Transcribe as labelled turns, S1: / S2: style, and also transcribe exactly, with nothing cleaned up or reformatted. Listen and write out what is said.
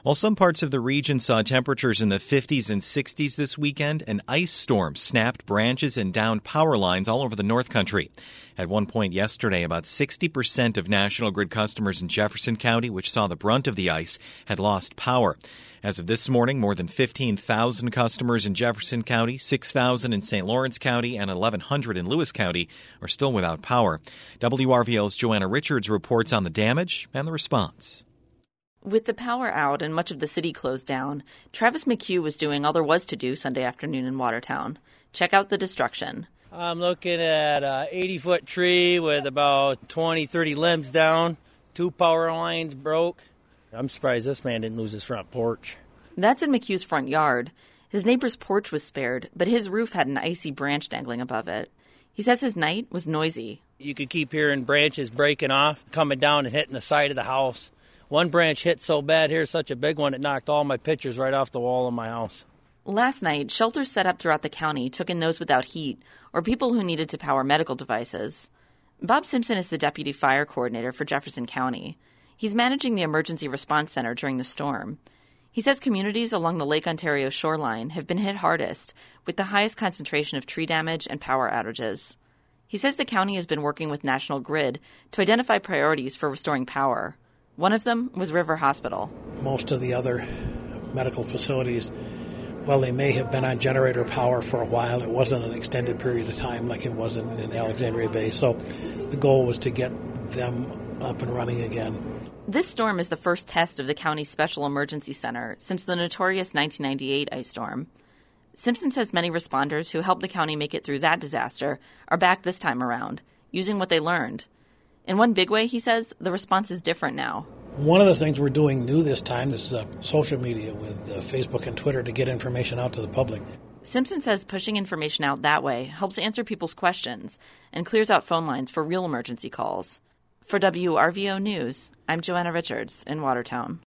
S1: While some parts of the region saw temperatures in the fifties and sixties this weekend, an ice storm snapped branches and downed power lines all over the North Country. At one point yesterday, about sixty percent of National Grid customers in Jefferson County, which saw the brunt of the ice, had lost power. As of this morning, more than fifteen thousand customers in Jefferson County, six thousand in Saint Lawrence County, and eleven hundred in Lewis County are still without power. W R V O's Joanna Richards reports on the damage and the response.
S2: With the power out and much of the city closed down, Travis McHugh was doing all there was to do Sunday afternoon in Watertown. Check out the destruction.
S3: I'm looking at an eighty-foot tree with about twenty, thirty limbs down. Two power lines broke. I'm surprised this man didn't lose his front porch.
S2: That's in McHugh's front yard. His neighbor's porch was spared, but his roof had an icy branch dangling above it. He says his night was noisy.
S3: You could keep hearing branches breaking off, coming down and hitting the side of the house. One branch hit so bad here, such a big one, it knocked all my pictures right off the wall of my house.
S2: Last night, shelters set up throughout the county took in those without heat or people who needed to power medical devices. Bob Simpson is the deputy fire coordinator for Jefferson County. He's managing the emergency response center during the storm. He says communities along the Lake Ontario shoreline have been hit hardest, with the highest concentration of tree damage and power outages. He says the county has been working with National Grid to identify priorities for restoring power. One of them was River Hospital.
S4: Most of the other medical facilities, well, they may have been on generator power for a while. It wasn't an extended period of time like it was in, in Alexandria Bay. So the goal was to get them up and running again.
S2: This storm is the first test of the county's Special Emergency Center since the notorious nineteen ninety-eight ice storm. Simpson says many responders who helped the county make it through that disaster are back this time around, using what they learned. In one big way, he says, the response is different now.
S4: One of the things we're doing new this time is uh, social media with uh, Facebook and Twitter to get information out to the public.
S2: Simpson says pushing information out that way helps answer people's questions and clears out phone lines for real emergency calls. For W R V O News, I'm Joanna Richards in Watertown.